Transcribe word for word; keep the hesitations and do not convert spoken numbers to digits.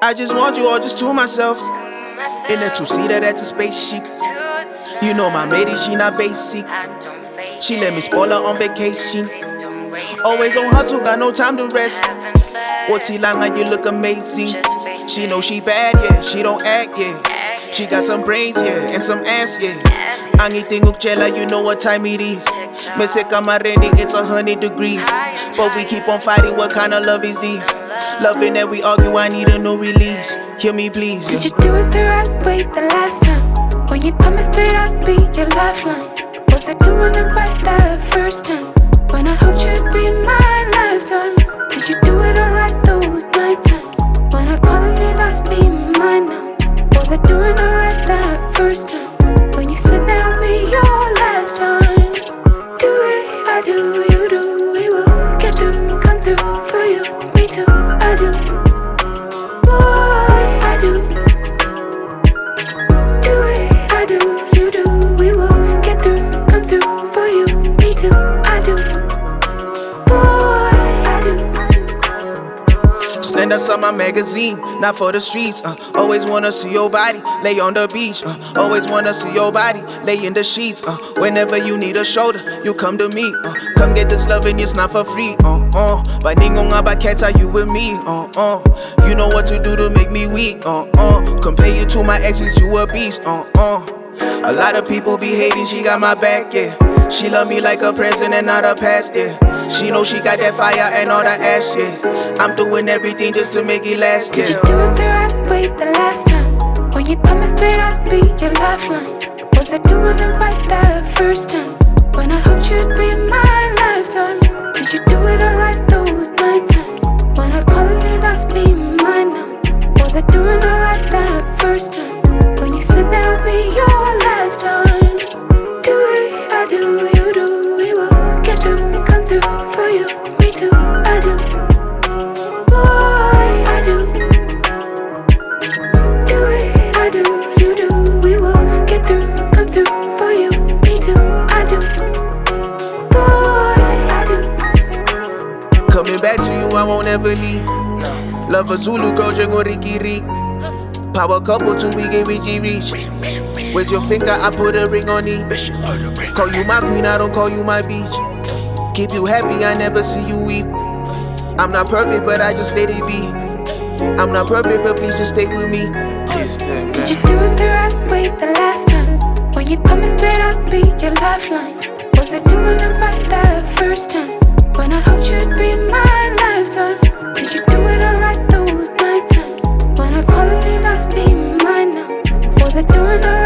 I just want you all just to myself. In a two-seater, that's a spaceship. You know my lady, she not basic. She let me spoil her on vacation. Always on hustle, got no time to rest. Oti langa, you look amazing. She know she bad, yeah, she don't act, yeah. She got some brains, yeah, and some ass, yeah. Anything ukchela, you know what time it is. Me se kamareni, it's a hundred degrees. But we keep on fighting, what kind of love is this? Loving that we argue, I need a new release. Hear me please, yeah. Did you do it the right way the last time? When you promised that I'd be your lifeline? Was I doing it right that first time? When I hoped you'd be my lifetime? Did you do it alright those night times? When I called it, I'd be mine now. Was I doing alright that first time? When you said that I'd be your last time? Do it, I do, you do, we will get through, come through for you, me too, I do. Boy, I do. Do it, I do, you do, we will get through, come through for you, me too, I do. Boy, I do. Slender Summer magazine, not for the streets. Uh, always wanna see your body, lay on the beach. Uh, always wanna see your body, lay in the sheets. Uh, whenever you need a shoulder, you come to me. Uh, come get this loving, it's not for free. Uh, uh. But ningo ngabaketa, you with me. Uh, uh. You know what to do to make me weak. Uh, uh. Compare you to my exes, you a beast. Uh, uh. A lot of people be hating, she got my back, yeah. She love me like a present and not a past, yeah. She know she got that fire and all that ash, yeah. I'm doing everything just to make it last, yeah. Did you do it the right way the last time? When you promised that I'd be your lifeline? Was I doing it right that first time? When I hoped you'd be my lifetime? Did you do it alright those night times? When I called it, I'd be mine now. Was I doing alright that first time? When you said that I'd be your last time? Do it, I do, you do, we will get through, come through for you, me too, I do. Boy, I do. Do it, I do, you do, we will get through, come through for you, me too, I do. Boy, I do. Coming back to you, I won't ever leave. Love a Zulu girl, Django Riki Rik. Power couple till we get Richie Reach. Where's your finger? I put a ring on it. Call you my queen, I don't call you my beach. Keep you happy, I never see you weep. I'm not perfect, but I just let it be. I'm not perfect, but please just stay with me. Did you do it the right way the last time? When you promised that I'd be your lifeline? Was I doing it right that first time? When I hoped you'd be my lifetime? Did you do it alright those night times? When I called it, I'd be mine now. Was I doing alright?